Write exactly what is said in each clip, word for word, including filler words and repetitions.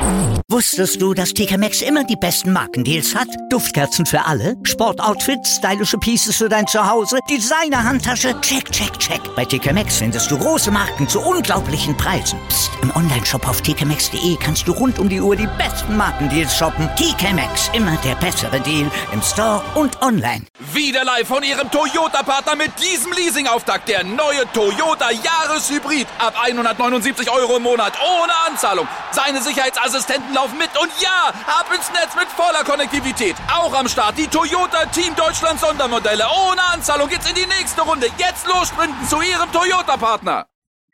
Wusstest du, dass T K Maxx immer die besten Markendeals hat? Duftkerzen für alle, Sportoutfits, stylische Pieces für dein Zuhause, Designer-Handtasche, check, check, check. Bei T K Maxx findest du große Marken zu unglaublichen Preisen. Psst. Im Onlineshop auf t k maxx punkt d e kannst du rund um die Uhr die besten Markendeals shoppen. T K Maxx, immer der bessere Deal im Store und online. Wieder live von Ihrem Toyota-Partner mit diesem Leasing-Auftakt. Der neue Toyota Jahreshybrid. Ab hundertneunundsiebzig Euro im Monat. Ohne Anzahlung. Seine Sicherheitsassistenten laufen mit. Und ja, ab ins Netz mit voller Konnektivität. Auch am Start die Toyota Team Deutschland Sondermodelle. Ohne Anzahlung geht's in die nächste Runde. Jetzt los sprinten zu Ihrem Toyota-Partner.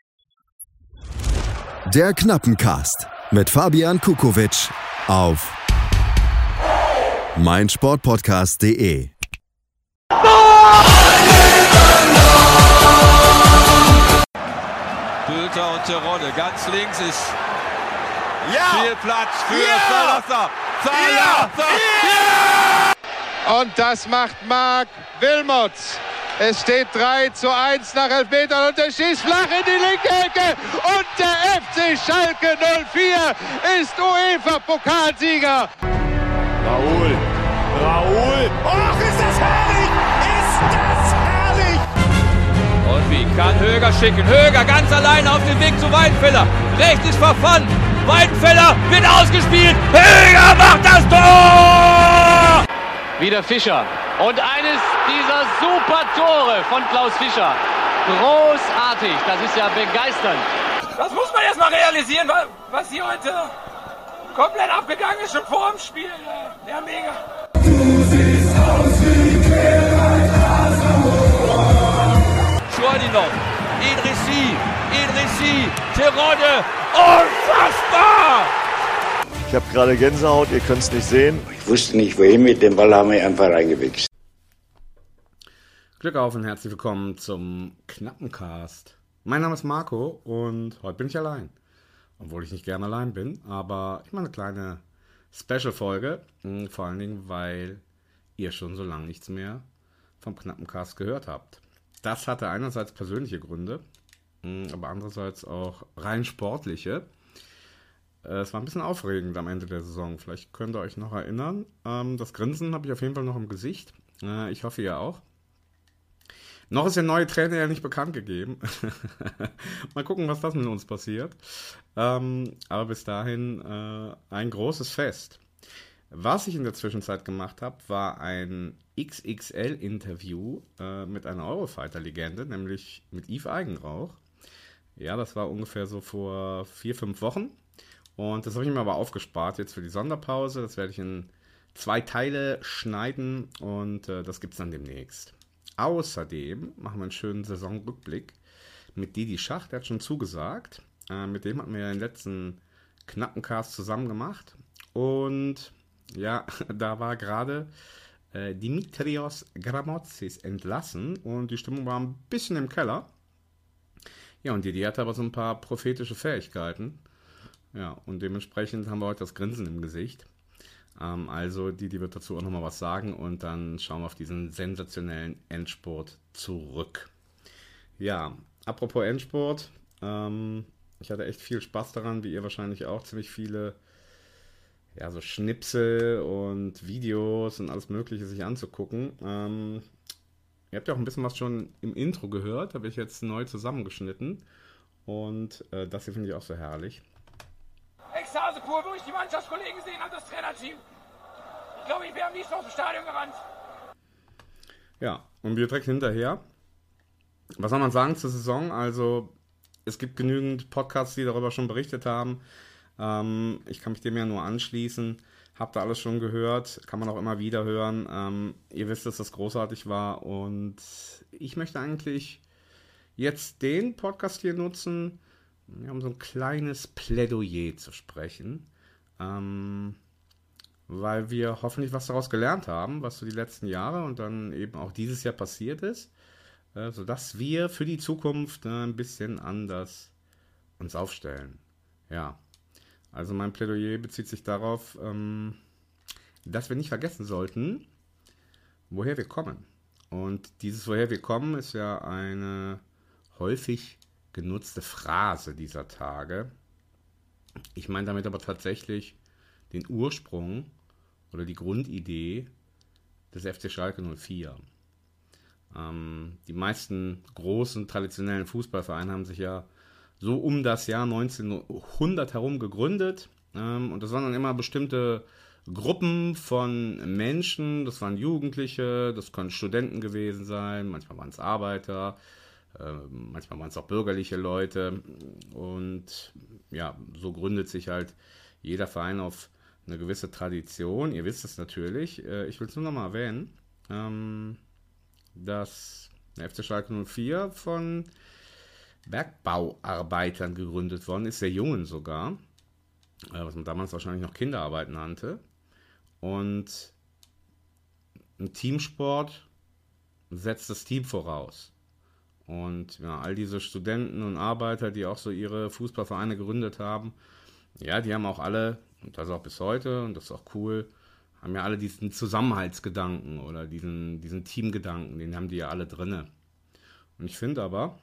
Der Knappencast mit Fabian Kukowitsch auf meinsportpodcast punkt de. Bülter und Terodde, ganz links ist ja. viel Platz für ja. Salazar. Salazar! Ja. Ja. Und das macht Marc Wilmots. Es steht drei zu eins nach Elfmetern und er schießt flach in die linke Ecke. Und der F C Schalke null vier ist UEFA-Pokalsieger. Raoul, Raoul, och, ist das herrlich, ist das herrlich. Und wie kann Höger schicken? Höger ganz alleine auf dem Weg zu Weidenfeller. Rechts ist verfangen. Weidenfeller wird ausgespielt. Höger macht das Tor! Wieder Fischer. Und eines dieser super Tore von Klaus Fischer. Großartig, das ist ja begeisternd. Das muss man erst mal realisieren, was hier heute komplett abgegangen ist, schon vor dem Spiel. Ja, mega. Du siehst aus wie Schwordinov, Idrissi, Idrissi, Terodde, unfassbar! Ich habe gerade Gänsehaut, ihr könnt es nicht sehen. Ich wusste nicht, wohin mit dem Ball, haben wir einfach reingewichst. Glück auf und herzlich willkommen zum Knappencast. Mein Name ist Marco und heute bin ich allein. Obwohl ich nicht gerne allein bin, aber ich mache eine kleine Special-Folge. Vor allen Dingen, weil ihr schon so lange nichts mehr vom Knappencast gehört habt. Das hatte einerseits persönliche Gründe, aber andererseits auch rein sportliche. Es war ein bisschen aufregend am Ende der Saison. Vielleicht könnt ihr euch noch erinnern. Das Grinsen habe ich auf jeden Fall noch im Gesicht. Ich hoffe, ihr auch. Noch ist der neue Trainer ja nicht bekannt gegeben. Mal gucken, was das mit uns passiert. Ähm, aber bis dahin äh, ein großes Fest. Was ich in der Zwischenzeit gemacht habe, war ein X X L-Interview äh, mit einer Eurofighter-Legende, nämlich mit Yves Eigenrauch. Ja, das war ungefähr so vor vier, fünf Wochen. Und das habe ich mir aber aufgespart jetzt für die Sonderpause. Das werde ich in zwei Teile schneiden und äh, das gibt es dann demnächst. Außerdem machen wir einen schönen Saisonrückblick mit Didi Schach, der hat schon zugesagt. Äh, mit dem hatten wir ja den letzten Knappencast zusammen gemacht. Und ja, da war gerade äh, Dimitrios Gramotzis entlassen und die Stimmung war ein bisschen im Keller. Ja, und Didi hatte aber so ein paar prophetische Fähigkeiten. Ja, und dementsprechend haben wir heute das Grinsen im Gesicht. Ähm, also Didi wird dazu auch nochmal was sagen und dann schauen wir auf diesen sensationellen Endspurt zurück. Ja, apropos Endspurt, ähm, ich hatte echt viel Spaß daran, wie ihr wahrscheinlich auch, ziemlich viele ja, so Schnipsel und Videos und alles Mögliche sich anzugucken. Ähm, ihr habt ja auch ein bisschen was schon im Intro gehört, habe ich jetzt neu zusammengeschnitten und äh, das hier finde ich auch so herrlich. Ekstase pur, wo ich die Mannschaftskollegen gesehen habe, das Trainerteam. Ich glaube, ich wäre am liebsten aus dem Stadion gerannt. Ja, und wir direkt hinterher. Was soll man sagen zur Saison? Also, es gibt genügend Podcasts, die darüber schon berichtet haben. Ähm, ich kann mich dem ja nur anschließen. Habt ihr alles schon gehört, kann man auch immer wieder hören. Ähm, ihr wisst, dass das großartig war und ich möchte eigentlich jetzt den Podcast hier nutzen, wir haben so ein kleines Plädoyer zu sprechen, ähm, weil wir hoffentlich was daraus gelernt haben, was so die letzten Jahre und dann eben auch dieses Jahr passiert ist, äh, sodass wir für die Zukunft äh, ein bisschen anders uns aufstellen. Ja, also mein Plädoyer bezieht sich darauf, ähm, dass wir nicht vergessen sollten, woher wir kommen. Und dieses woher wir kommen ist ja eine häufig genutzte Phrase dieser Tage. Ich meine damit aber tatsächlich den Ursprung oder die Grundidee des F C Schalke null vier. Ähm, die meisten großen traditionellen Fußballvereine haben sich ja so um das Jahr neunzehnhundert herum gegründet. Ähm, und das waren dann immer bestimmte Gruppen von Menschen. Das waren Jugendliche, das konnten Studenten gewesen sein, manchmal waren es Arbeiter, äh, manchmal waren es auch bürgerliche Leute. Und ja, so gründet sich halt jeder Verein auf eine gewisse Tradition. Ihr wisst es natürlich. Äh, ich will es nur noch mal erwähnen, ähm, dass der F C Schalke null vier von Bergbauarbeitern gegründet worden ist, sehr jungen sogar, äh, was man damals wahrscheinlich noch Kinderarbeit nannte. Und ein Teamsport setzt das Team voraus. Und ja, all diese Studenten und Arbeiter, die auch so ihre Fußballvereine gegründet haben, ja, die haben auch alle, und das auch bis heute, und das ist auch cool, haben ja alle diesen Zusammenhaltsgedanken oder diesen, diesen Teamgedanken, den haben die ja alle drinne. Und ich finde aber,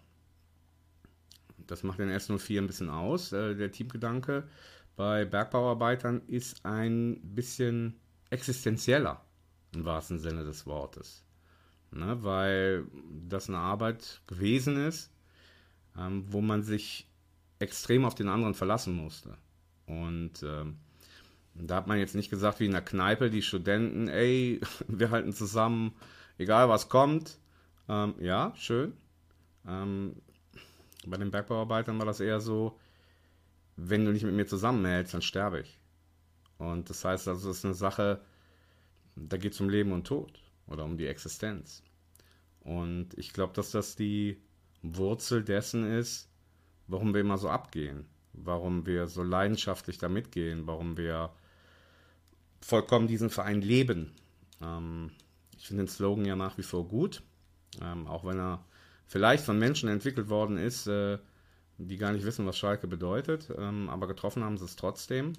das macht den S null vier ein bisschen aus, äh, der Teamgedanke bei Bergbauarbeitern ist ein bisschen existenzieller, im wahrsten Sinne des Wortes. Ne, weil das eine Arbeit gewesen ist, ähm, wo man sich extrem auf den anderen verlassen musste. Und ähm, da hat man jetzt nicht gesagt, wie in der Kneipe, die Studenten, ey, wir halten zusammen, egal was kommt. Ähm, ja, schön. Ähm, bei den Bergbauarbeitern war das eher so, wenn du nicht mit mir zusammenhältst, dann sterbe ich. Und das heißt also, es ist eine Sache, da geht es um Leben und Tod oder um die Existenz. Und ich glaube, dass das die Wurzel dessen ist, warum wir immer so abgehen, warum wir so leidenschaftlich da mitgehen, warum wir vollkommen diesen Verein leben. Ähm, ich finde den Slogan ja nach wie vor gut, ähm, auch wenn er vielleicht von Menschen entwickelt worden ist, äh, die gar nicht wissen, was Schalke bedeutet, ähm, aber getroffen haben sie es trotzdem.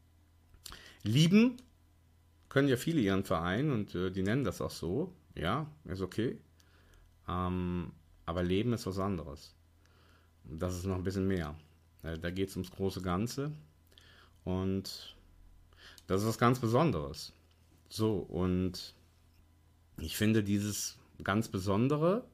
Lieben können ja viele ihren Verein und äh, die nennen das auch so. Ja, ist okay. Ähm, aber Leben ist was anderes. Das ist noch ein bisschen mehr. Äh, da geht es ums große Ganze. Und das ist was ganz Besonderes. So, und ich finde dieses ganz Besondere,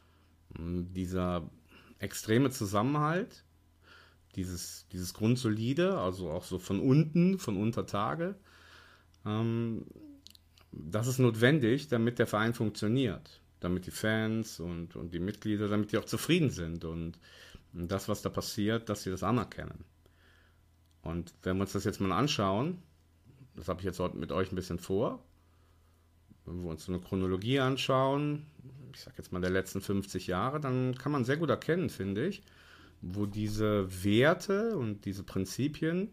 dieser extreme Zusammenhalt, dieses, dieses Grundsolide, also auch so von unten, von unter Tage, ähm, das ist notwendig, damit der Verein funktioniert, damit die Fans und, und die Mitglieder, damit die auch zufrieden sind und, und das, was da passiert, dass sie das anerkennen. Und wenn wir uns das jetzt mal anschauen, das habe ich jetzt heute mit euch ein bisschen vor, wenn wir uns so eine Chronologie anschauen, ich sage jetzt mal der letzten fünfzig Jahre, dann kann man sehr gut erkennen, finde ich, wo diese Werte und diese Prinzipien,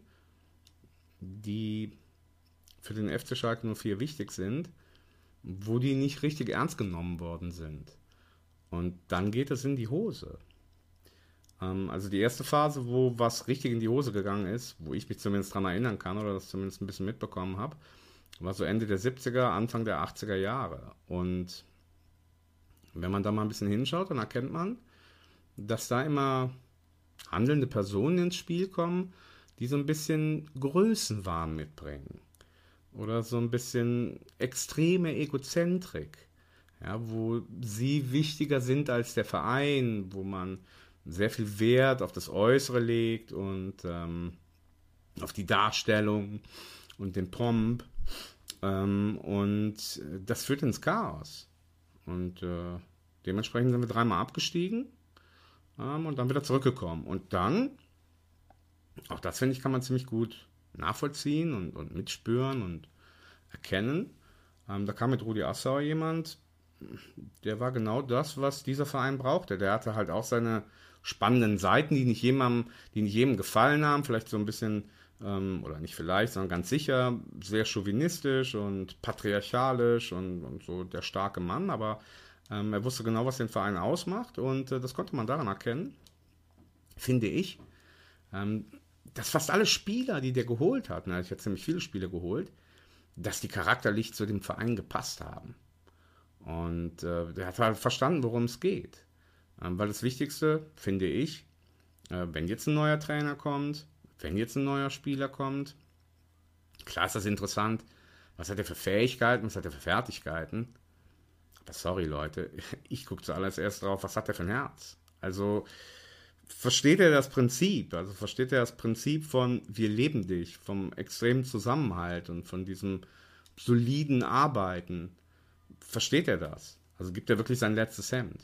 die für den F C Schalke null vier wichtig sind, wo die nicht richtig ernst genommen worden sind. Und dann geht es in die Hose. Ähm, also die erste Phase, wo was richtig in die Hose gegangen ist, wo ich mich zumindest daran erinnern kann oder das zumindest ein bisschen mitbekommen habe, war so Ende der siebziger, Anfang der achtziger Jahre. Und wenn man da mal ein bisschen hinschaut, dann erkennt man, dass da immer handelnde Personen ins Spiel kommen, die so ein bisschen Größenwahn mitbringen. Oder so ein bisschen extreme Egozentrik, ja, wo sie wichtiger sind als der Verein, wo man sehr viel Wert auf das Äußere legt und ähm, auf die Darstellung und den Pomp. Ähm, und das führt ins Chaos. Und äh, dementsprechend sind wir dreimal abgestiegen ähm, und dann wieder zurückgekommen. Und dann, auch das finde ich, kann man ziemlich gut nachvollziehen und, und mitspüren und erkennen. Ähm, da kam mit Rudi Assauer jemand, der war genau das, was dieser Verein brauchte. Der hatte halt auch seine spannenden Seiten, die nicht jemandem, die nicht jedem gefallen haben, vielleicht so ein bisschen, ähm, oder nicht vielleicht, sondern ganz sicher, sehr chauvinistisch und patriarchalisch und, und so der starke Mann, aber ähm, er wusste genau, was den Verein ausmacht und äh, das konnte man daran erkennen, finde ich, ähm, dass fast alle Spieler, die der geholt hat, ne, ich habe ziemlich viele Spieler geholt, dass die charakterlich zu dem Verein gepasst haben. Und äh, der hat halt verstanden, worum es geht. Ähm, weil das Wichtigste, finde ich, äh, wenn jetzt ein neuer Trainer kommt, wenn jetzt ein neuer Spieler kommt, klar ist das interessant, was hat er für Fähigkeiten, was hat er für Fertigkeiten. Aber sorry, Leute, ich gucke zuallererst erst drauf, was hat er für ein Herz? Also, versteht er das Prinzip? Also, versteht er das Prinzip von wir leben dich, vom extremen Zusammenhalt und von diesem soliden Arbeiten? Versteht er das? Also, gibt er wirklich sein letztes Hemd?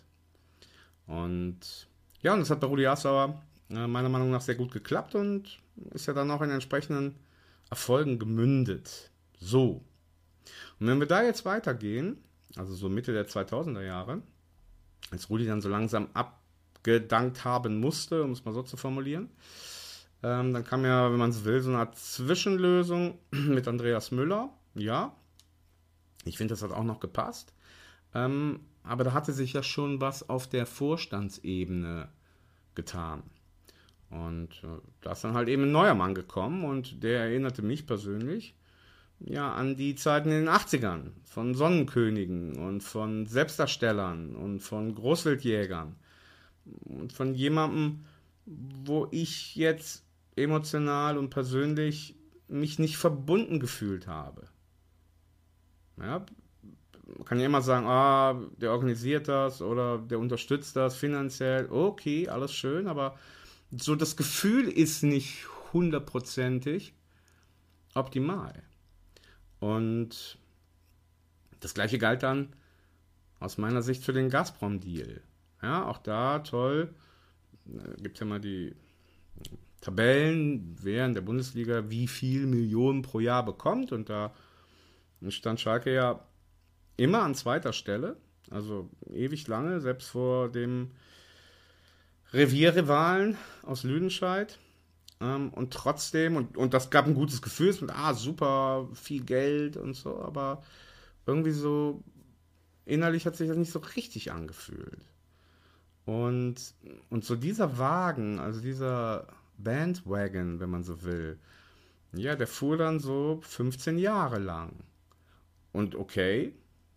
Und ja, und das hat bei Rudi Assauer äh, meiner Meinung nach sehr gut geklappt und ist ja dann auch in entsprechenden Erfolgen gemündet. So. Und wenn wir da jetzt weitergehen, also so Mitte der zweitausender Jahre, als Rudi dann so langsam abgedankt haben musste, um es mal so zu formulieren, ähm, dann kam ja, wenn man es will, so eine Art Zwischenlösung mit Andreas Müller. Ja, ich finde, das hat auch noch gepasst. Ähm, aber da hatte sich ja schon was auf der Vorstandsebene getan. Und äh, da ist dann halt eben ein neuer Mann gekommen und der erinnerte mich persönlich ja an die Zeiten in den achtzigern von Sonnenkönigen und von Selbstdarstellern und von Großwildjägern und von jemandem, wo ich jetzt emotional und persönlich mich nicht verbunden gefühlt habe. Ja, man kann ja immer sagen, ah, der organisiert das oder der unterstützt das finanziell. Okay, alles schön, aber so das Gefühl ist nicht hundertprozentig optimal. Und das Gleiche galt dann aus meiner Sicht für den Gazprom-Deal. Ja, auch da toll. Da gibt es ja mal die Tabellen, wer in der Bundesliga wie viel Millionen pro Jahr bekommt. Und da stand Schalke ja immer an zweiter Stelle. Also ewig lange, selbst vor dem Revierrivalen aus Lüdenscheid. Ähm, und trotzdem, und, und das gab ein gutes Gefühl, mit, ah, super, viel Geld und so, aber irgendwie so innerlich hat sich das nicht so richtig angefühlt. Und, und so dieser Wagen, also dieser Bandwagon, wenn man so will, ja, der fuhr dann so fünfzehn Jahre lang. Und okay,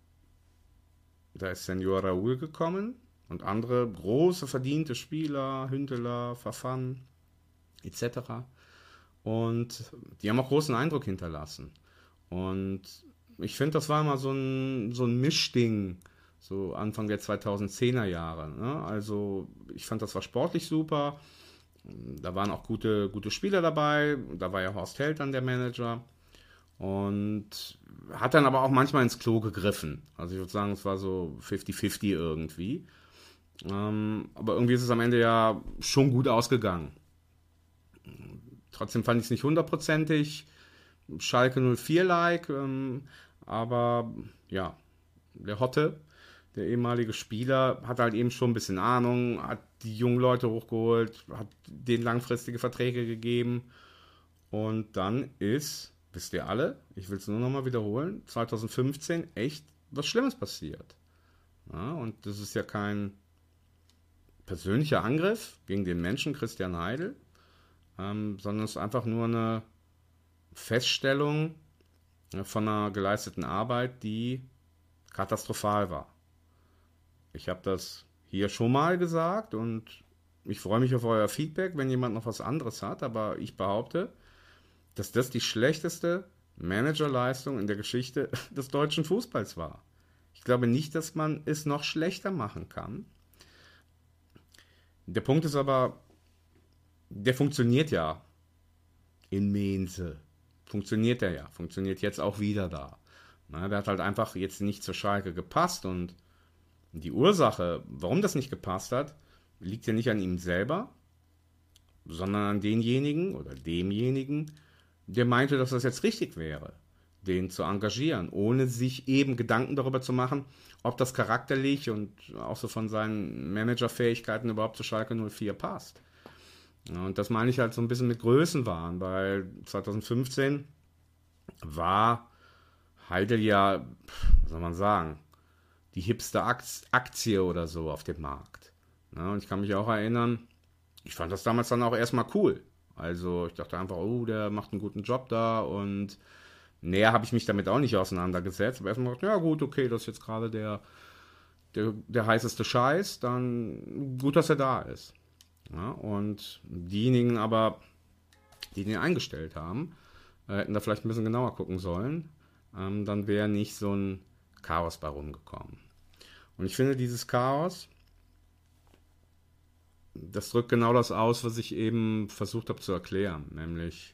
da ist Senior Raúl gekommen und andere große verdiente Spieler, Hünteler, Verfan et cetera. Und die haben auch großen Eindruck hinterlassen. Und ich finde, das war immer so ein, so ein Mischding, so Anfang der zweitausendzehner Jahre. Ne? Also ich fand, das war sportlich super. Da waren auch gute, gute Spieler dabei. Da war ja Horst Held dann der Manager. Und hat dann aber auch manchmal ins Klo gegriffen. Also ich würde sagen, es war so fifty fifty irgendwie. Ähm, aber irgendwie ist es am Ende ja schon gut ausgegangen. Trotzdem fand ich es nicht hundertprozentig Schalke null vier-like, ähm, aber ja, der Hotte, der ehemalige Spieler, hat halt eben schon ein bisschen Ahnung, hat die jungen Leute hochgeholt, hat denen langfristige Verträge gegeben und dann ist, wisst ihr alle, ich will es nur nochmal wiederholen, zweitausendfünfzehn echt was Schlimmes passiert. Ja, und das ist ja kein persönlicher Angriff gegen den Menschen Christian Heidel, ähm, sondern es ist einfach nur eine Feststellung von einer geleisteten Arbeit, die katastrophal war. Ich habe das hier schon mal gesagt und ich freue mich auf euer Feedback, wenn jemand noch was anderes hat, aber ich behaupte, dass das die schlechteste Managerleistung in der Geschichte des deutschen Fußballs war. Ich glaube nicht, dass man es noch schlechter machen kann. Der Punkt ist aber, der funktioniert ja in Mense. Funktioniert der ja. Funktioniert jetzt auch wieder da. Na, der hat halt einfach jetzt nicht zur Schalke gepasst und die Ursache, warum das nicht gepasst hat, liegt ja nicht an ihm selber, sondern an denjenigen oder demjenigen, der meinte, dass das jetzt richtig wäre, den zu engagieren, ohne sich eben Gedanken darüber zu machen, ob das charakterlich und auch so von seinen Managerfähigkeiten überhaupt zu Schalke null vier passt. Ja, und das meine ich halt so ein bisschen mit Größenwahn, weil zweitausendfünfzehn war Heidel ja, was soll man sagen, die hipste Aktie oder so auf dem Markt. Ja, und ich kann mich auch erinnern, ich fand das damals dann auch erstmal cool. Also ich dachte einfach, oh, der macht einen guten Job da und näher habe ich mich damit auch nicht auseinandergesetzt. Aber erstmal gedacht, ja gut, okay, das ist jetzt gerade der, der, der heißeste Scheiß, dann gut, dass er da ist. Ja, und diejenigen aber, die den eingestellt haben, äh, hätten da vielleicht ein bisschen genauer gucken sollen. Ähm, dann wäre nicht so ein Chaos bei rumgekommen. Und ich finde, dieses Chaos, das drückt genau das aus, was ich eben versucht habe zu erklären. Nämlich,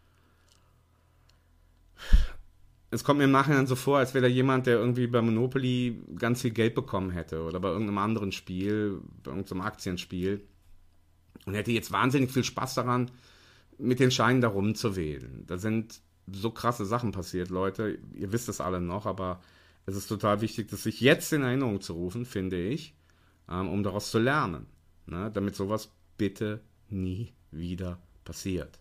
es kommt mir im Nachhinein so vor, als wäre da jemand, der irgendwie bei Monopoly ganz viel Geld bekommen hätte oder bei irgendeinem anderen Spiel, bei irgendeinem Aktienspiel und hätte jetzt wahnsinnig viel Spaß daran, mit den Scheinen da rumzuwählen. Da sind so krasse Sachen passiert, Leute. Ihr wisst es alle noch, aber es ist total wichtig, das sich jetzt in Erinnerung zu rufen, finde ich, ähm, um daraus zu lernen. Ne? Damit sowas bitte nie wieder passiert.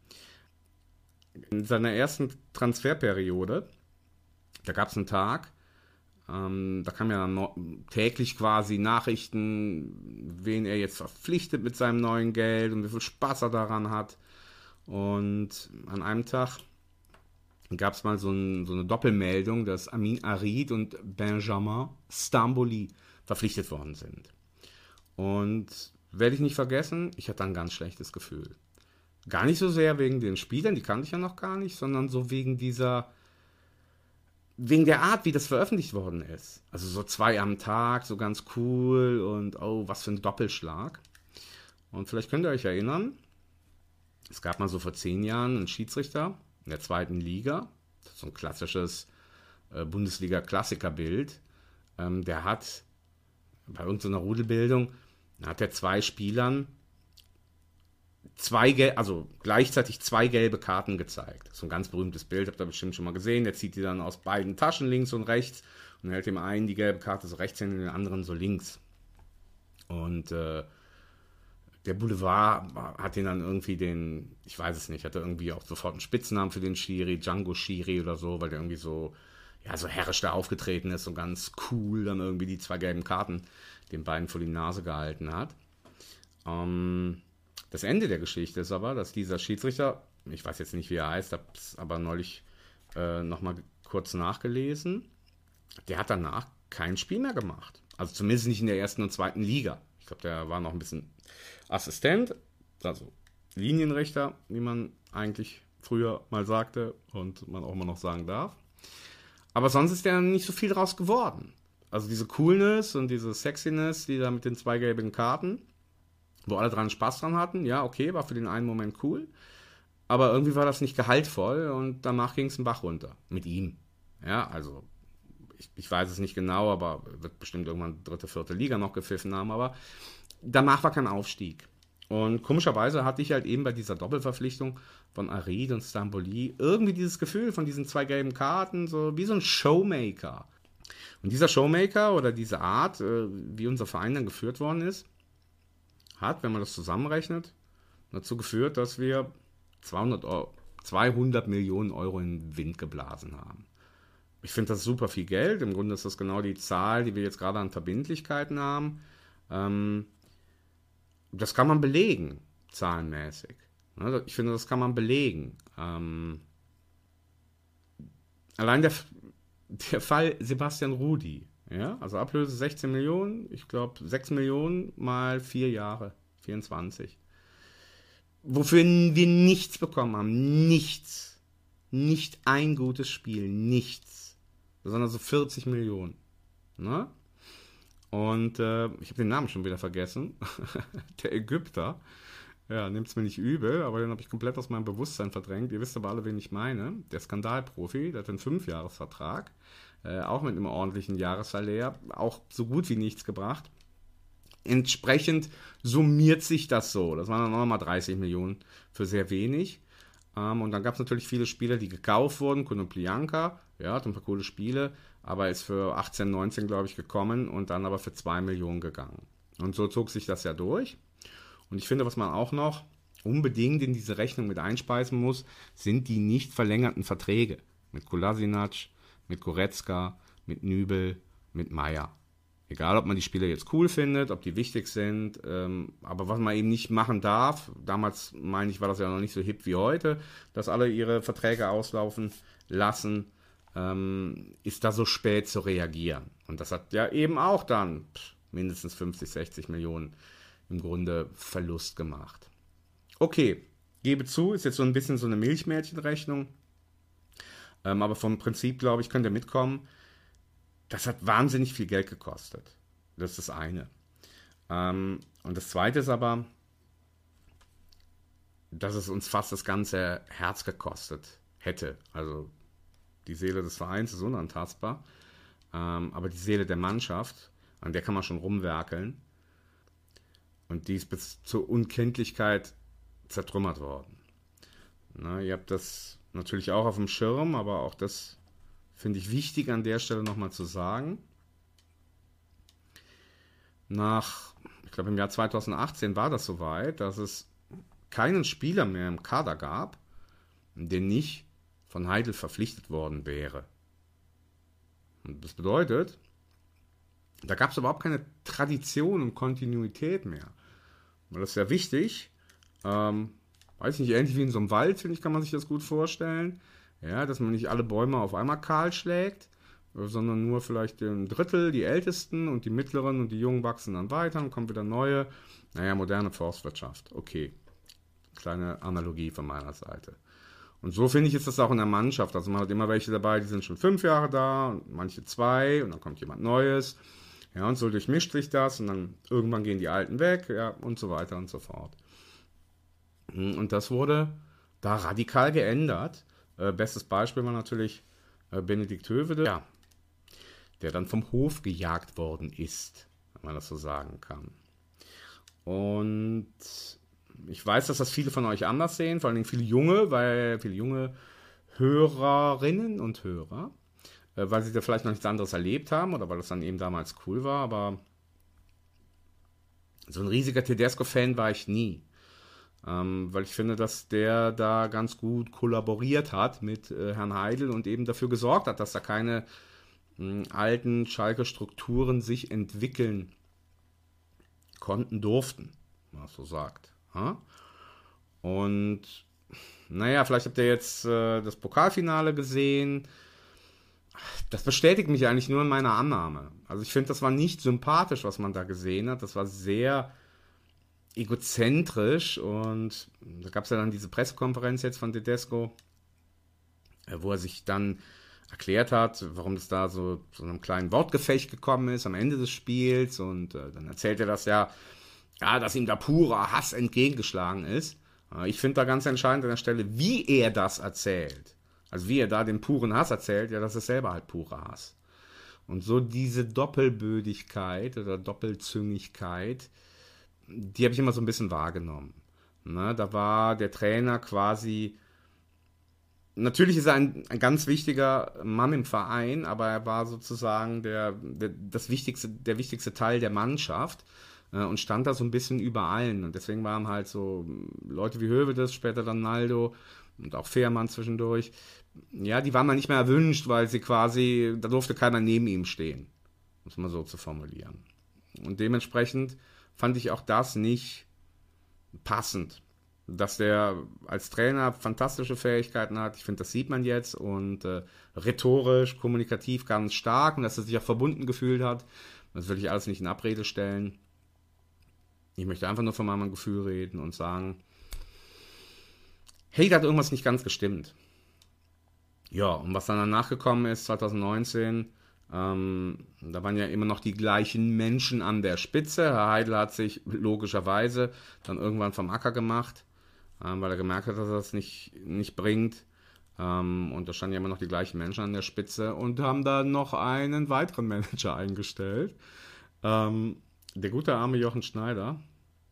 In seiner ersten Transferperiode, da gab es einen Tag, ähm, da kamen ja dann no- täglich quasi Nachrichten, wen er jetzt verpflichtet mit seinem neuen Geld und wie viel Spaß er daran hat. Und an einem Tag gab es mal so, ein, so eine Doppelmeldung, dass Amin Arid und Benjamin Stamboli verpflichtet worden sind. Und werde ich nicht vergessen, ich hatte ein ganz schlechtes Gefühl. Gar nicht so sehr wegen den Spielern, die kannte ich ja noch gar nicht, sondern so wegen dieser, wegen der Art, wie das veröffentlicht worden ist. Also so zwei am Tag, so ganz cool und oh, was für ein Doppelschlag. Und vielleicht könnt ihr euch erinnern, es gab mal so vor zehn Jahren einen Schiedsrichter in der zweiten Liga, das ist so ein klassisches äh, Bundesliga-Klassikerbild, ähm, der hat bei irgendeiner Rudelbildung, hat er zwei Spielern zwei, Gel- also gleichzeitig zwei gelbe Karten gezeigt. Das ist so ein ganz berühmtes Bild, habt ihr bestimmt schon mal gesehen. Der zieht die dann aus beiden Taschen, links und rechts, und hält dem einen die gelbe Karte so rechts hin und den anderen so links. Und äh, der Boulevard hat den dann irgendwie den, ich weiß es nicht, hat er irgendwie auch sofort einen Spitznamen für den Schiri, Django Schiri oder so, weil der irgendwie so, ja, so herrisch da aufgetreten ist, so ganz cool dann irgendwie die zwei gelben Karten den beiden vor die Nase gehalten hat. Ähm, das Ende der Geschichte ist aber, dass dieser Schiedsrichter, ich weiß jetzt nicht, wie er heißt, habe es aber neulich äh, nochmal kurz nachgelesen, der hat danach kein Spiel mehr gemacht. Also zumindest nicht in der ersten und zweiten Liga. Ich glaube, der war noch ein bisschen Assistent, also Linienrichter, wie man eigentlich früher mal sagte und man auch immer noch sagen darf. Aber sonst ist der nicht so viel draus geworden. Also diese Coolness und diese Sexiness, die da mit den zwei gelben Karten, wo alle dran Spaß dran hatten, ja, okay, war für den einen Moment cool, aber irgendwie war das nicht gehaltvoll und danach ging es einen Bach runter. Mit ihm. Ja, also ich, ich weiß es nicht genau, aber wird bestimmt irgendwann dritte, vierte Liga noch gepfiffen haben, aber danach war kein Aufstieg. Und komischerweise hatte ich halt eben bei dieser Doppelverpflichtung von Arid und Stamboli irgendwie dieses Gefühl von diesen zwei gelben Karten, so wie so ein Showmaker. Und dieser Showmaker oder diese Art, wie unser Verein dann geführt worden ist, hat, wenn man das zusammenrechnet, dazu geführt, dass wir zweihundert, Euro, zweihundert Millionen Euro in den Wind geblasen haben. Ich finde das super viel Geld. Im Grunde ist das genau die Zahl, die wir jetzt gerade an Verbindlichkeiten haben. Ähm, das kann man belegen, zahlenmäßig. Ich finde, das kann man belegen. Ähm, allein der, der Fall Sebastian Rudi, ja, also Ablöse sechzehn Millionen, ich glaube sechs Millionen mal vier Jahre, vierundzwanzig. Wofür wir nichts bekommen haben, nichts. Nicht ein gutes Spiel, nichts. Sondern so vierzig Millionen. Ne? Und äh, ich habe den Namen schon wieder vergessen. Der Ägypter. Ja, nimmt es mir nicht übel, aber den habe ich komplett aus meinem Bewusstsein verdrängt. Ihr wisst aber alle, wen ich meine. Der Skandalprofi, der hat einen Fünfjahresvertrag. Äh, auch mit einem ordentlichen Jahressalär. Auch so gut wie nichts gebracht. Entsprechend summiert sich das so. Das waren dann auch nochmal dreißig Millionen für sehr wenig. Ähm, und dann gab es natürlich viele Spieler, die gekauft wurden. Konoplyanka, ja, hat ein paar coole Spiele, aber ist für achtzehn, neunzehn, glaube ich, gekommen und dann aber für zwei Millionen gegangen. Und so zog sich das ja durch. Und ich finde, was man auch noch unbedingt in diese Rechnung mit einspeisen muss, sind die nicht verlängerten Verträge. Mit Kolasinac, mit Goretzka, mit Nübel, mit Meier. Egal, ob man die Spieler jetzt cool findet, ob die wichtig sind, ähm, aber was man eben nicht machen darf, damals, meine ich, war das ja noch nicht so hip wie heute, dass alle ihre Verträge auslaufen lassen, ähm, ist da so spät zu reagieren. Und das hat ja eben auch dann pff, mindestens fünfzig, sechzig Millionen im Grunde Verlust gemacht. Okay, gebe zu, ist jetzt so ein bisschen so eine Milchmädchenrechnung. Ähm, aber vom Prinzip, glaube ich, könnt ihr mitkommen. Das hat wahnsinnig viel Geld gekostet. Das ist das eine. Ähm, und das zweite ist aber, dass es uns fast das ganze Herz gekostet hätte. Also die Seele des Vereins ist unantastbar. Ähm, aber die Seele der Mannschaft, an der kann man schon rumwerkeln. Und die ist bis zur Unkenntlichkeit zertrümmert worden. Na, ihr habt das natürlich auch auf dem Schirm, aber auch das finde ich wichtig an der Stelle nochmal zu sagen. Nach, ich glaube im Jahr zweitausendachtzehn war das soweit, dass es keinen Spieler mehr im Kader gab, der nicht von Heidel verpflichtet worden wäre. Und das bedeutet, da gab es überhaupt keine Tradition und Kontinuität mehr. Und das ist sehr wichtig. Ähm, weiß nicht, ähnlich wie in so einem Wald, finde ich, kann man sich das gut vorstellen. Ja, dass man nicht alle Bäume auf einmal kahl schlägt, sondern nur vielleicht ein Drittel, die Ältesten und die Mittleren und die Jungen wachsen dann weiter und kommen wieder neue. Naja, moderne Forstwirtschaft. Okay. Kleine Analogie von meiner Seite. Und so finde ich, ist das auch in der Mannschaft. Also man hat immer welche dabei, die sind schon fünf Jahre da und manche zwei und dann kommt jemand Neues. Ja, und so durchmischt sich das und dann irgendwann gehen die Alten weg, ja, und so weiter und so fort. Und das wurde da radikal geändert. Äh, bestes Beispiel war natürlich äh, Benedikt Hövedes, ja, der dann vom Hof gejagt worden ist, wenn man das so sagen kann. Und ich weiß, dass das viele von euch anders sehen, vor allem viele junge, weil viele junge Hörerinnen und Hörer, äh, weil sie da vielleicht noch nichts anderes erlebt haben oder weil das dann eben damals cool war, aber so ein riesiger Tedesco-Fan war ich nie. Ähm, weil ich finde, dass der da ganz gut kollaboriert hat mit äh, Herrn Heidel und eben dafür gesorgt hat, dass da keine mh, alten Schalke-Strukturen sich entwickeln konnten, durften, wenn man so sagt. Ja? Und naja, vielleicht habt ihr jetzt äh, das Pokalfinale gesehen. Das bestätigt mich eigentlich nur in meiner Annahme. Also ich finde, das war nicht sympathisch, was man da gesehen hat. Das war sehr egozentrisch und da gab es ja dann diese Pressekonferenz jetzt von Tedesco, wo er sich dann erklärt hat, warum das da so zu einem kleinen Wortgefecht gekommen ist am Ende des Spiels und äh, dann erzählt er das ja, ja, dass ihm da purer Hass entgegengeschlagen ist. Äh, ich finde da ganz entscheidend an der Stelle, wie er das erzählt. Also wie er da den puren Hass erzählt, ja, das ist selber halt purer Hass. Und so diese Doppelbödigkeit oder Doppelzüngigkeit, die habe ich immer so ein bisschen wahrgenommen. Ne, da war der Trainer quasi, natürlich ist er ein, ein ganz wichtiger Mann im Verein, aber er war sozusagen der, der, das wichtigste, der wichtigste Teil der Mannschaft äh, und stand da so ein bisschen über allen. Und deswegen waren halt so Leute wie Hövedes, später dann Naldo und auch Fährmann zwischendurch, ja, die waren mal nicht mehr erwünscht, weil sie quasi, da durfte keiner neben ihm stehen, muss man so zu formulieren. Und dementsprechend fand ich auch das nicht passend. Dass der als Trainer fantastische Fähigkeiten hat, ich finde, das sieht man jetzt und äh, rhetorisch, kommunikativ ganz stark und dass er sich auch verbunden gefühlt hat, das will ich alles nicht in Abrede stellen. Ich möchte einfach nur von meinem Gefühl reden und sagen, hey, da hat irgendwas nicht ganz gestimmt. Ja, und was dann danach gekommen ist, zwanzig neunzehn, Ähm, da waren ja immer noch die gleichen Menschen an der Spitze. Herr Heidel hat sich logischerweise dann irgendwann vom Acker gemacht, ähm, weil er gemerkt hat, dass er das nicht, nicht bringt. Ähm, und da standen ja immer noch die gleichen Menschen an der Spitze und haben dann noch einen weiteren Manager eingestellt. Ähm, der gute arme Jochen Schneider.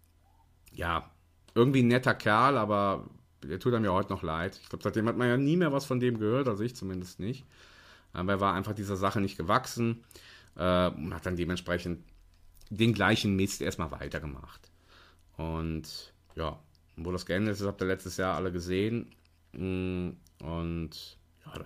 Ja, irgendwie ein netter Kerl, aber der tut einem ja heute noch leid. Ich glaube, seitdem hat man ja nie mehr was von dem gehört, also ich zumindest nicht. Aber er war einfach dieser Sache nicht gewachsen äh, und hat dann dementsprechend den gleichen Mist erstmal weitergemacht. Und ja, wo das geendet ist, habt ihr letztes Jahr alle gesehen. Und ja,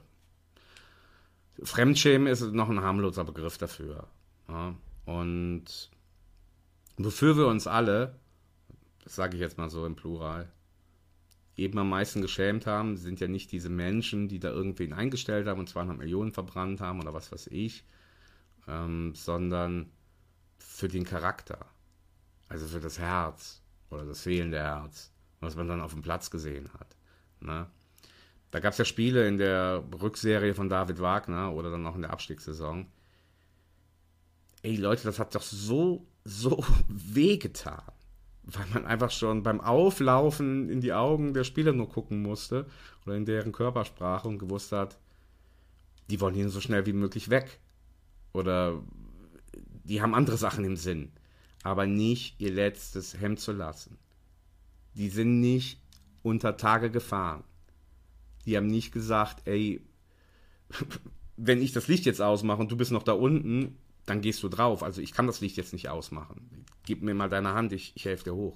Fremdschämen ist noch ein harmloser Begriff dafür. Ja. Und wofür wir uns alle, das sage ich jetzt mal so im Plural, eben am meisten geschämt haben, sind ja nicht diese Menschen, die da irgendwen eingestellt haben und zweihundert Millionen verbrannt haben oder was weiß ich, ähm, sondern für den Charakter, also für das Herz oder das fehlende Herz, was man dann auf dem Platz gesehen hat. Ne? Da gab es ja Spiele in der Rückserie von David Wagner oder dann auch in der Abstiegssaison. Ey Leute, das hat doch so, so wehgetan, weil man einfach schon beim Auflaufen in die Augen der Spieler nur gucken musste oder in deren Körpersprache und gewusst hat, die wollen hier so schnell wie möglich weg. Oder die haben andere Sachen im Sinn, aber nicht ihr letztes Hemd zu lassen. Die sind nicht unter Tage gefahren. Die haben nicht gesagt, ey, wenn ich das Licht jetzt ausmache und du bist noch da unten, dann gehst du drauf. Also ich kann das Licht jetzt nicht ausmachen. Gib mir mal deine Hand, ich, ich helfe dir hoch.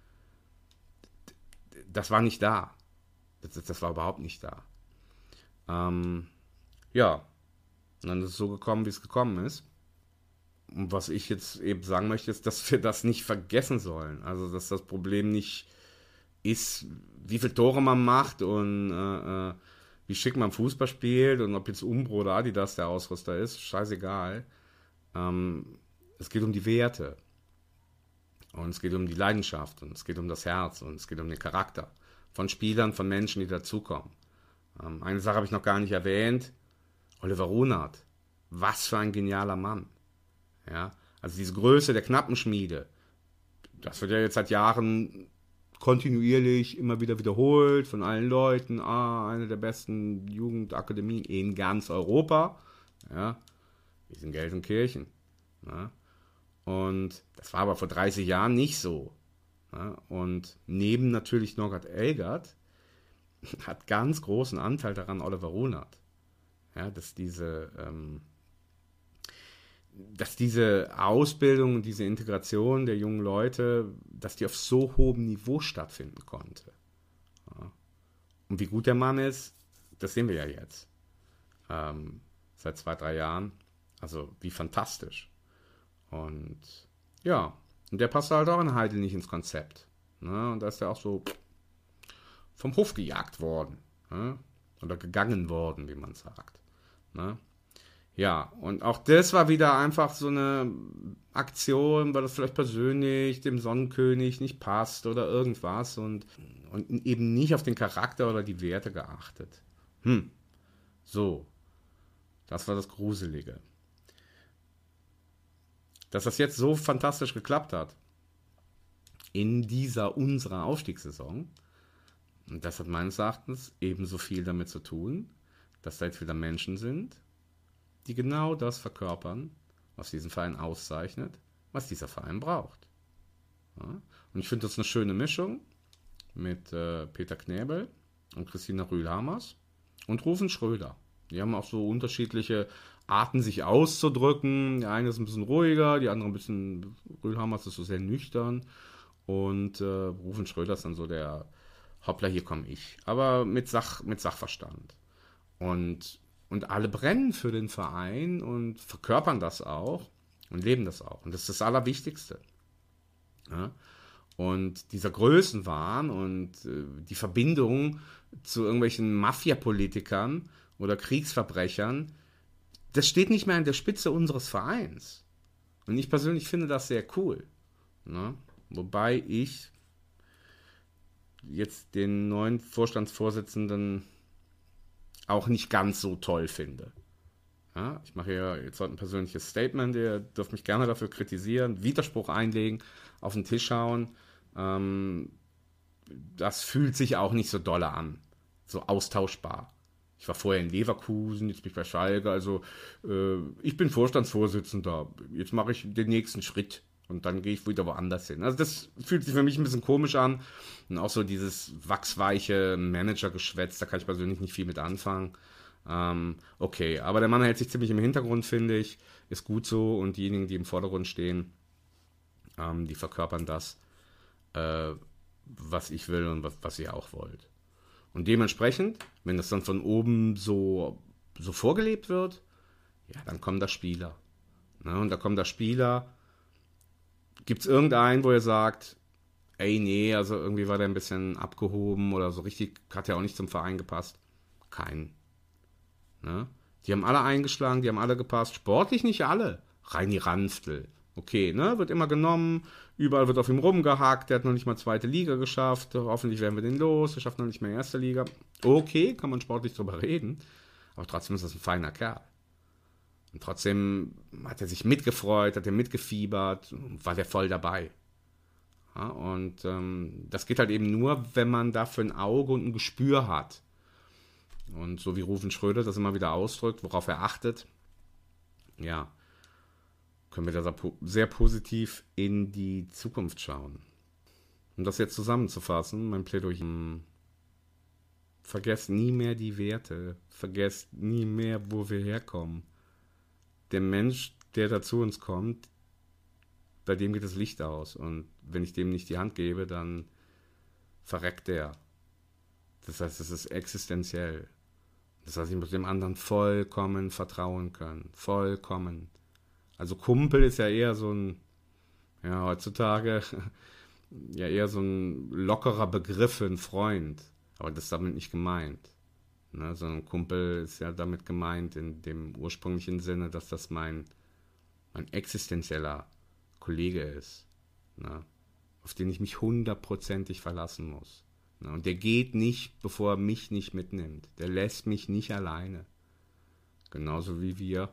Das war nicht da. Das, das war überhaupt nicht da. Ähm, ja, und dann ist es so gekommen, wie es gekommen ist. Und was ich jetzt eben sagen möchte, ist, dass wir das nicht vergessen sollen. Also, dass das Problem nicht ist, wie viele Tore man macht und äh, äh, wie schick man Fußball spielt und ob jetzt Umbro oder Adidas der Ausrüster ist, scheißegal. Ähm, es geht um die Werte. Und es geht um die Leidenschaft und es geht um das Herz und es geht um den Charakter von Spielern, von Menschen, die dazukommen. Ähm, eine Sache habe ich noch gar nicht erwähnt. Oliver Runert. Was für ein genialer Mann. Ja, also diese Größe der Knappenschmiede, das wird ja jetzt seit Jahren kontinuierlich immer wieder wiederholt von allen Leuten. Ah, eine der besten Jugendakademien in ganz Europa. Ja, wir sind Gelsenkirchen. Ja. Und das war aber vor dreißig Jahren nicht so. Ja. Und neben natürlich Norbert Elgert hat ganz großen Anteil daran Oliver Runert. Ja, dass diese ähm, dass diese Ausbildung, diese Integration der jungen Leute, dass die auf so hohem Niveau stattfinden konnte. Ja. Und wie gut der Mann ist, das sehen wir ja jetzt. Ähm, seit zwei, drei Jahren. Also wie fantastisch. Und ja, und der passt halt auch in Heidel nicht ins Konzept. Ne? Und da ist er auch so vom Hof gejagt worden. Ne? Oder gegangen worden, wie man sagt. Ne? Ja, und auch das war wieder einfach so eine Aktion, weil das vielleicht persönlich dem Sonnenkönig nicht passt oder irgendwas und, und eben nicht auf den Charakter oder die Werte geachtet. Hm, so, das war das Gruselige. Dass das jetzt so fantastisch geklappt hat, in dieser unserer Aufstiegssaison, und das hat meines Erachtens ebenso viel damit zu tun, dass da jetzt wieder Menschen sind, die genau das verkörpern, was diesen Verein auszeichnet, was dieser Verein braucht. Ja? Und ich finde das eine schöne Mischung mit äh, Peter Knäbel und Christina Rühl-Hamers und Rufen Schröder. Die haben auch so unterschiedliche Arten, sich auszudrücken. Der eine ist ein bisschen ruhiger, die andere ein bisschen, Rühl-Hamers ist so sehr nüchtern und äh, Rufen Schröder ist dann so der Hoppla, hier komme ich. Aber mit, Sach, mit Sachverstand. Und Und alle brennen für den Verein und verkörpern das auch und leben das auch. Und das ist das Allerwichtigste. Ja? Und dieser Größenwahn und äh, die Verbindung zu irgendwelchen Mafia-Politikern oder Kriegsverbrechern, das steht nicht mehr an der Spitze unseres Vereins. Und ich persönlich finde das sehr cool. Ne? Wobei ich jetzt den neuen Vorstandsvorsitzenden auch nicht ganz so toll finde. Ja, ich mache ja jetzt heute ein persönliches Statement, ihr dürft mich gerne dafür kritisieren, Widerspruch einlegen, auf den Tisch hauen. Ähm, das fühlt sich auch nicht so dolle an, so austauschbar. Ich war vorher in Leverkusen, jetzt bin ich bei Schalke, also äh, ich bin Vorstandsvorsitzender, jetzt mache ich den nächsten Schritt und dann gehe ich wieder woanders hin. Also das fühlt sich für mich ein bisschen komisch an und auch so dieses wachsweiche Managergeschwätz, da kann ich persönlich nicht viel mit anfangen. Ähm, okay, aber der Mann hält sich ziemlich im Hintergrund, finde ich, ist gut so und diejenigen, die im Vordergrund stehen, ähm, die verkörpern das, äh, was ich will und was, was ihr auch wollt. Und dementsprechend, wenn das dann von oben so, so vorgelebt wird, ja, dann kommen da Spieler. Ne? Und da kommen da Spieler. Gibt es irgendeinen, wo ihr sagt, ey, nee, also irgendwie war der ein bisschen abgehoben oder so richtig, hat ja auch nicht zum Verein gepasst? Keinen. Ne? Die haben alle eingeschlagen, die haben alle gepasst. Sportlich nicht alle. Reini Ranftl, Okay, ne? Wird immer genommen, überall wird auf ihm rumgehakt, der hat noch nicht mal zweite Liga geschafft, hoffentlich werden wir den los, er schafft noch nicht mehr erste Liga. Okay, kann man sportlich drüber reden, aber trotzdem ist das ein feiner Kerl. Und trotzdem hat er sich mitgefreut, hat er mitgefiebert, war der voll dabei. Ja, und ähm, das geht halt eben nur, wenn man dafür ein Auge und ein Gespür hat. Und so wie Rufen Schröder das immer wieder ausdrückt, worauf er achtet, ja, können wir da sehr positiv in die Zukunft schauen. Um das jetzt zusammenzufassen, mein Plädoyer: Vergesst nie mehr die Werte, vergesst nie mehr, wo wir herkommen. Der Mensch, der da zu uns kommt, bei dem geht das Licht aus. Und wenn ich dem nicht die Hand gebe, dann verreckt der. Das heißt, es ist existenziell. Das heißt, ich muss dem anderen vollkommen vertrauen können. Vollkommen. Also Kumpel ist ja eher so ein, ja, heutzutage, ja eher so ein lockerer Begriff für einen Freund. Aber das ist damit nicht gemeint. Ne? Sondern Kumpel ist ja damit gemeint in dem ursprünglichen Sinne, dass das mein, mein existenzieller Kollege ist. Ne? Auf den ich mich hundertprozentig verlassen muss. Ne? Und der geht nicht, bevor er mich nicht mitnimmt. Der lässt mich nicht alleine. Genauso wie wir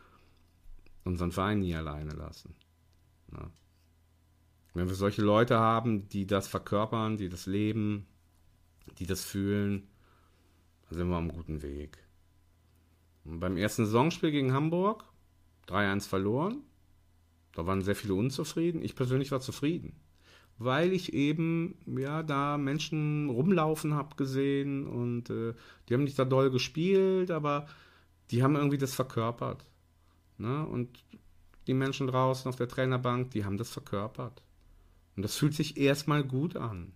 unseren Verein nie alleine lassen. Ja. Wenn wir solche Leute haben, die das verkörpern, die das leben, die das fühlen, dann sind wir am guten Weg. Und beim ersten Saisonspiel gegen Hamburg, drei eins verloren, da waren sehr viele unzufrieden. Ich persönlich war zufrieden, weil ich eben ja da Menschen rumlaufen habe gesehen und äh, die haben nicht da doll gespielt, aber die haben irgendwie das verkörpert. Ne? Und die Menschen draußen auf der Trainerbank, die haben das verkörpert. Und das fühlt sich erstmal gut an.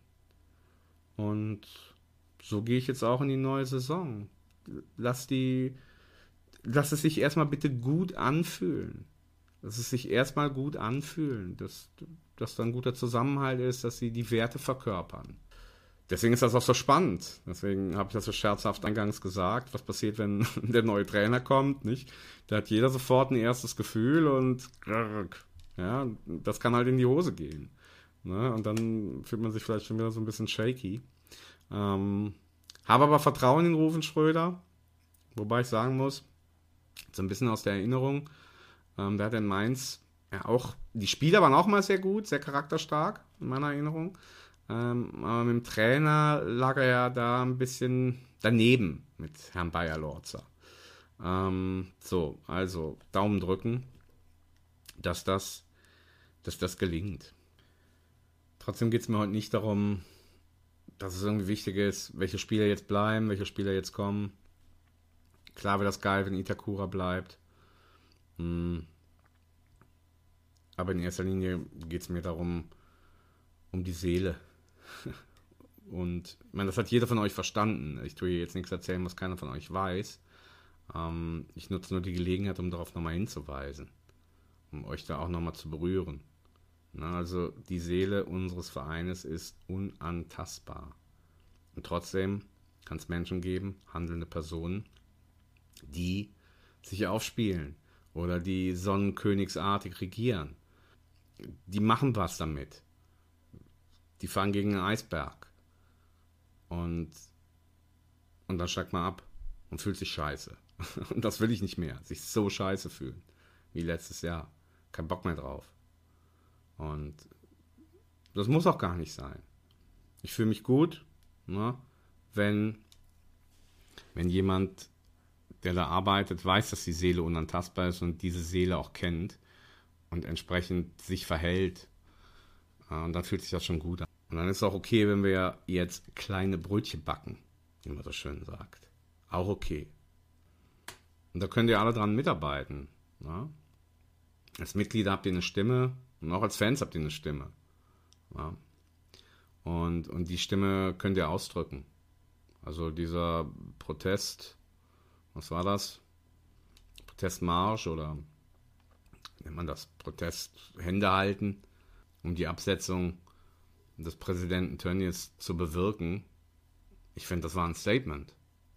Und so gehe ich jetzt auch in die neue Saison. Lass die, lass es sich erstmal bitte gut anfühlen. Lass es sich erstmal gut anfühlen, dass, dass da ein guter Zusammenhalt ist, dass sie die Werte verkörpern. Deswegen ist das auch so spannend. Deswegen habe ich das so scherzhaft eingangs gesagt. Was passiert, wenn der neue Trainer kommt, nicht? Da hat jeder sofort ein erstes Gefühl und ja, das kann halt in die Hose gehen. Ne? Und dann fühlt man sich vielleicht schon wieder so ein bisschen shaky. Ähm, habe aber Vertrauen in Rufen Schröder. Wobei ich sagen muss, so ein bisschen aus der Erinnerung, ähm, der hat in Mainz ja auch, die Spieler waren auch mal sehr gut, sehr charakterstark in meiner Erinnerung. Ähm, aber mit dem Trainer lag er ja da ein bisschen daneben mit Herrn Bayer-Lorzer. Ähm, so, also Daumen drücken, dass das, dass das gelingt. Trotzdem geht es mir heute nicht darum, dass es irgendwie wichtig ist, welche Spieler jetzt bleiben, welche Spieler jetzt kommen. Klar wäre das geil, wenn Itakura bleibt. Hm. Aber in erster Linie geht es mir darum, um die Seele. Und ich meine, das hat jeder von euch verstanden. Ich tue hier jetzt nichts erzählen, was keiner von euch weiß. Ähm, ich nutze nur die Gelegenheit, um darauf nochmal hinzuweisen. Um euch da auch nochmal zu berühren. Na, also die Seele unseres Vereines ist unantastbar. Und trotzdem kann es Menschen geben, handelnde Personen, die sich aufspielen oder die sonnenkönigsartig regieren. Die machen was damit. Die fahren gegen einen Eisberg. Und, und dann steigt man ab und fühlt sich scheiße. Und das will ich nicht mehr. Sich so scheiße fühlen wie letztes Jahr. Kein Bock mehr drauf. Und das muss auch gar nicht sein. Ich fühle mich gut, ne, wenn, wenn jemand, der da arbeitet, weiß, dass die Seele unantastbar ist und diese Seele auch kennt und entsprechend sich verhält. Und dann fühlt sich das schon gut an. Und dann ist es auch okay, wenn wir jetzt kleine Brötchen backen, wie man so schön sagt. Auch okay. Und da könnt ihr alle dran mitarbeiten. Ne? Als Mitglieder habt ihr eine Stimme und auch als Fans habt ihr eine Stimme. Ja? Und, und die Stimme könnt ihr ausdrücken. Also dieser Protest, was war das? Protestmarsch oder nennt man das? Protest, Hände halten, um die Absetzung des Präsidenten Tönnies zu bewirken. Ich finde, das war ein Statement.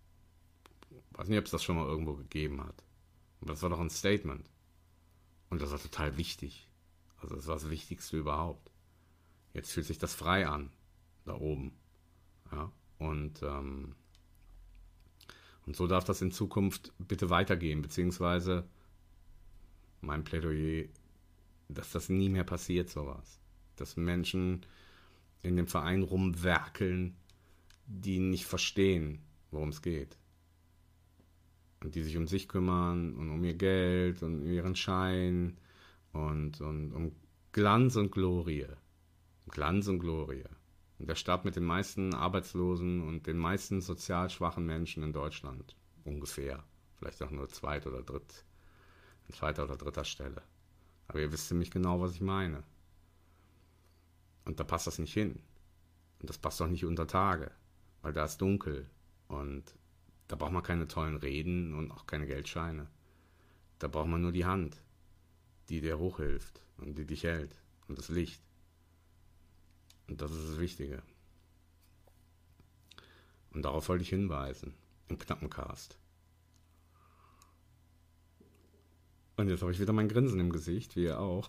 Ich weiß nicht, ob es das schon mal irgendwo gegeben hat. Aber das war doch ein Statement. Und das war total wichtig. Also das war das Wichtigste überhaupt. Jetzt fühlt sich das frei an, da oben. Ja, und, ähm, und so darf das in Zukunft bitte weitergehen, beziehungsweise mein Plädoyer, dass das nie mehr passiert, sowas. Dass Menschen in dem Verein rumwerkeln, die nicht verstehen, worum es geht. Und die sich um sich kümmern und um ihr Geld und um ihren Schein und, und um Glanz und Glorie. Glanz und Glorie. Und der Staat mit den meisten Arbeitslosen und den meisten sozial schwachen Menschen in Deutschland. Ungefähr. Vielleicht auch nur zweit oder dritt, an zweiter oder dritter Stelle. Aber ihr wisst ziemlich genau, was ich meine. Und da passt das nicht hin. Und das passt auch nicht unter Tage. Weil da ist dunkel. Und da braucht man keine tollen Reden und auch keine Geldscheine. Da braucht man nur die Hand, die dir hochhilft und die dich hält. Und das Licht. Und das ist das Wichtige. Und darauf wollte ich hinweisen. Im Knappencast. Und jetzt habe ich wieder mein Grinsen im Gesicht, wie ihr auch.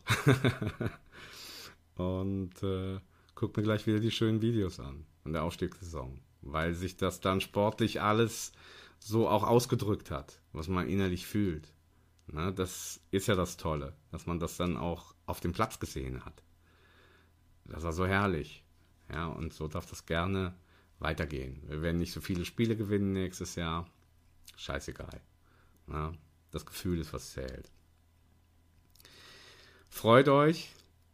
Und äh, guckt mir gleich wieder die schönen Videos an von der Aufstiegssaison. Weil sich das dann sportlich alles so auch ausgedrückt hat, was man innerlich fühlt. Na, das ist ja das Tolle, dass man das dann auch auf dem Platz gesehen hat. Das war so herrlich. Ja, und so darf das gerne weitergehen. Wir werden nicht so viele Spiele gewinnen nächstes Jahr. Scheißegal. Ja, das Gefühl ist, was zählt. Freut euch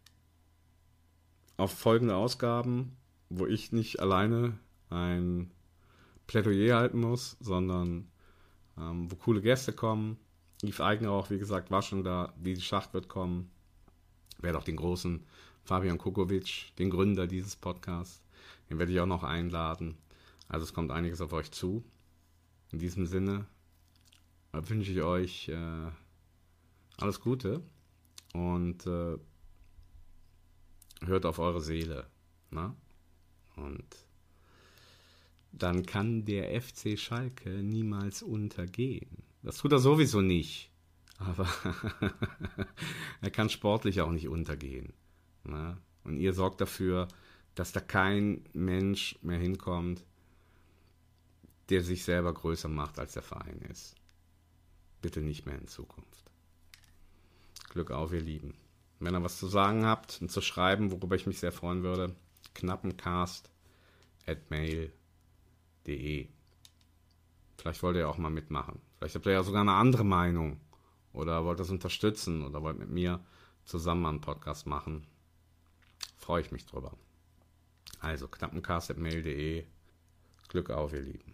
auf folgende Ausgaben, wo ich nicht alleine ein Plädoyer halten muss, sondern ähm, wo coole Gäste kommen. Yves Eigner auch, wie gesagt, war schon da. Didi Schacht wird kommen. Werde auch den großen Fabian Kukovic, den Gründer dieses Podcasts, den werde ich auch noch einladen. Also es kommt einiges auf euch zu. In diesem Sinne wünsche ich euch äh, alles Gute und äh, hört auf eure Seele. Na? Und dann kann der F C Schalke niemals untergehen. Das tut er sowieso nicht. Aber er kann sportlich auch nicht untergehen. Na? Und ihr sorgt dafür, dass da kein Mensch mehr hinkommt, der sich selber größer macht, als der Verein ist. Bitte nicht mehr in Zukunft. Glück auf, ihr Lieben. Wenn ihr was zu sagen habt und zu schreiben, worüber ich mich sehr freuen würde, knappencast at mail punkt de. Vielleicht wollt ihr auch mal mitmachen. Vielleicht habt ihr ja sogar eine andere Meinung oder wollt das unterstützen oder wollt mit mir zusammen einen Podcast machen. Freue ich mich drüber. Also knappencast at mail punkt de. Glück auf, ihr Lieben.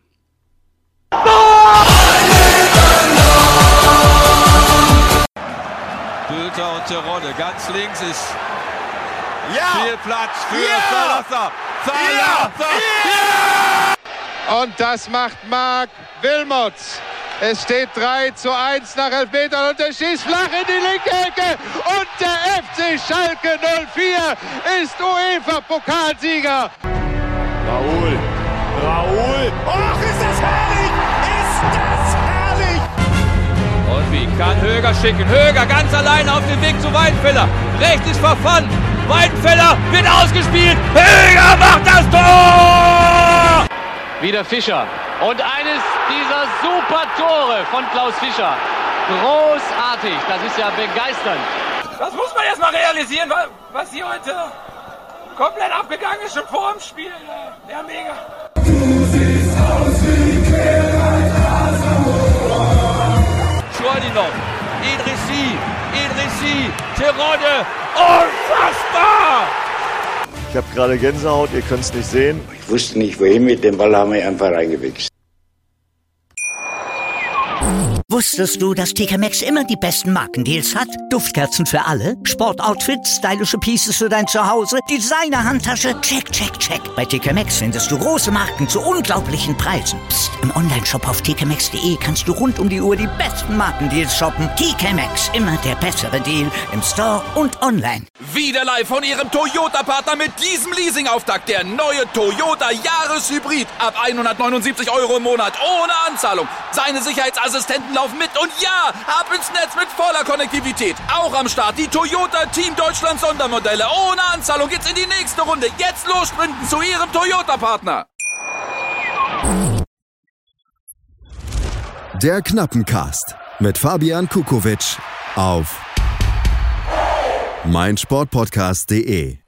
Bülter und Terodde, ganz links ist ja. viel Platz für ja. Salazar. Salazar. Ja. Ja. Und das macht Marc Wilmots. Es steht drei zu eins nach Elfmetern und er schießt flach in die linke Ecke. Und der F C Schalke null vier ist UEFA-Pokalsieger. Raoul, Raoul, och, ist das herrlich, ist das herrlich. Und wie kann Höger schicken? Höger ganz alleine auf dem Weg zu Weidenfeller. Rechts ist Verfann. Weidenfeller wird ausgespielt. Höger macht das Tor! Wieder Fischer. Und eines dieser super Tore von Klaus Fischer. Großartig. Das ist ja begeisternd. Das muss man erst mal realisieren, was hier heute komplett abgegangen ist, schon vor dem Spiel. Ja, mega. Du siehst aus wie Schwordinov, Idrissi, Idrissi, Terodde. Unfassbar! Ich habe gerade Gänsehaut, ihr könnt es nicht sehen. Ich wusste nicht, wohin mit dem Ball, haben wir einfach reingewichst. Wusstest du, dass T K Maxx immer die besten Markendeals hat? Duftkerzen für alle, Sportoutfits, stylische Pieces für dein Zuhause, Designer-Handtasche, check, check, check. Bei T K Maxx findest du große Marken zu unglaublichen Preisen. Psst. Im Onlineshop auf t k maxx punkt de kannst du rund um die Uhr die besten Markendeals shoppen. T K Maxx, immer der bessere Deal im Store und online. Wieder live von ihrem Toyota-Partner mit diesem Leasing-Auftakt. Der neue Toyota Jahreshybrid. Ab hundertneunundsiebzig Euro im Monat ohne Anzahlung. Seine Sicherheitsassistenten laufen mit und ja, ab ins Netz mit voller Konnektivität. Auch am Start die Toyota Team Deutschland Sondermodelle. Ohne Anzahlung geht's in die nächste Runde. Jetzt los sprinten zu Ihrem Toyota-Partner. Der Knappencast mit Fabian Kukowitsch auf meinsportpodcast punkt de.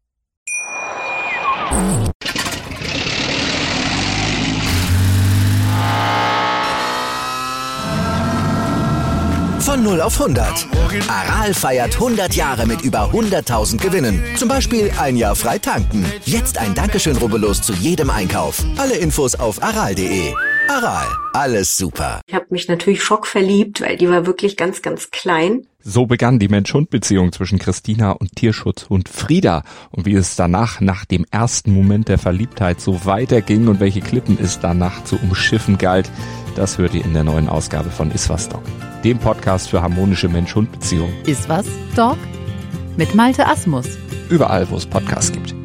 Von null auf hundert. Aral feiert hundert Jahre mit über hunderttausend Gewinnen. Zum Beispiel ein Jahr frei tanken. Jetzt ein Dankeschön, rubbellos zu jedem Einkauf. Alle Infos auf aral punkt de. Aral, alles super. Ich habe mich natürlich schockverliebt, weil die war wirklich ganz, ganz klein. So begann die Mensch-Hund-Beziehung zwischen Christina und Tierschutzhund Frieda. Und wie es danach, nach dem ersten Moment der Verliebtheit, so weiterging und welche Klippen es danach zu umschiffen galt, das hört ihr in der neuen Ausgabe von Iswas Dog, dem Podcast für harmonische Mensch-Hund-Beziehungen. Iswas Dog mit Malte Asmus. Überall, wo es Podcasts gibt.